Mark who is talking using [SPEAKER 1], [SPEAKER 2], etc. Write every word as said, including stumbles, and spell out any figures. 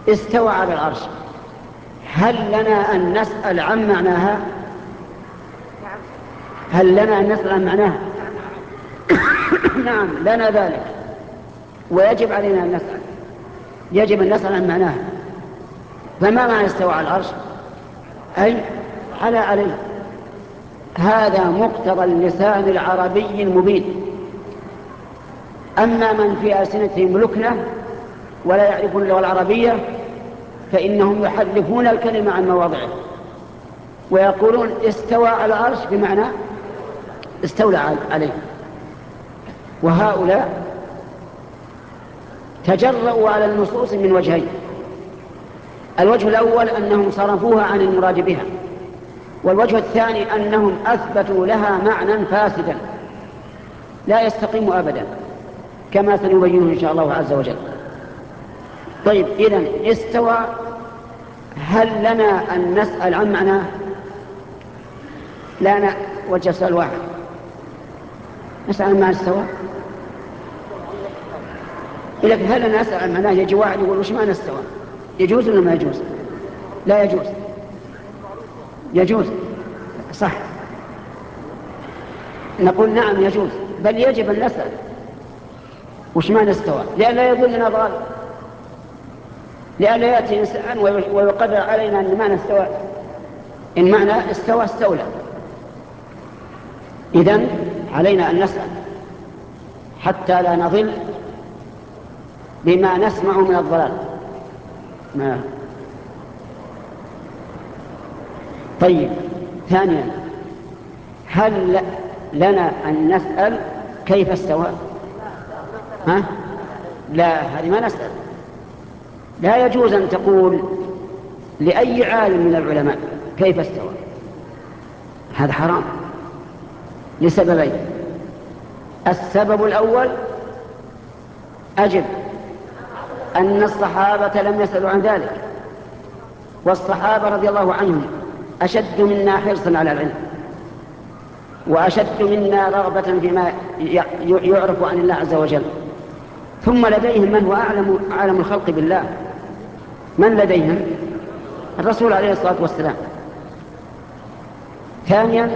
[SPEAKER 1] استوى على العرش، هل لنا أن نسأل عن معناها؟ هل لنا أن نسأل عن معناها؟ نعم لنا ذلك، ويجب علينا أن نسأل، يجب أن نسأل عن معناها. فما معنى استوى على العرش؟ أي على عليه. هذا مقتضى اللسان العربي المبين. أما من في ألسنتهم لكنة ولا يعرفون اللغة العربية فإنهم يحرفون الكلمة عن مواضعه ويقولون استوى على العرش بمعنى استولى عليه. وهؤلاء تجرؤوا على النصوص من وجهين: الوجه الأول أنهم صرفوها عن المراد بها، والوجه الثاني أنهم أثبتوا لها معنى فاسدا لا يستقيم أبدا، كما سنبينه إن شاء الله عز وجل. طيب، إذن استوى، هل لنا أن نسأل عن معناه؟ لا، أنا وجه سؤال واحد، نسأل عن معنى استوى. لكن هل لنا نسأل عن معناه؟ يجي واحد يقول وش معنى استوى؟ يجوز ولا ما يجوز؟ لا يجوز. يجوز صح، نقول نعم يجوز، بل يجب أن نسأل وش معنى استوى، لأن لا يضلنا ضال، لأن لا يأتي إنسان ويقرر علينا أن معنى استوى إن معنى استوى استولى. إذن علينا أن نسأل حتى لا نضل بما نسمع من الضلال. ما. طيب، ثانيا، هل لنا أن نسأل كيف استوى؟ ها؟ لا، هذه ما نسأل. لا يجوز أن تقول لأي عالم من العلماء كيف استوى، هذا حرام لسببين: السبب الأول أجب أن الصحابة لم يسألوا عن ذلك، والصحابة رضي الله عنهم أشد منا حرصا على العلم، وأشد منا رغبة فيما يعرف عن الله عز وجل. ثم لديهم من هو أعلم, أعلم الخلق بالله، من لديهم؟ الرسول عليه الصلاة والسلام. ثانيا،